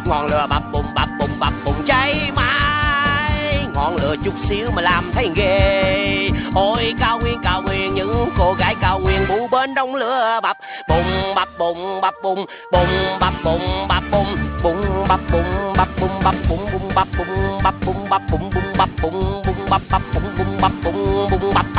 Ngọn lửa bập bùng cháy mãi. Ngọn lửa chút xíu mà làm thấy ghê. Ôi cao nguyên những cô gái cao nguyên bu bên đống lửa bập bùng bập bùng bập bùng bùng bập bùng bập bùng bùng bập bùng bập bùng bập bùng bùng bập bùng bập bùng bập bùng bùng bập bùng bùng bập bùng bùng bập bùng bùng bập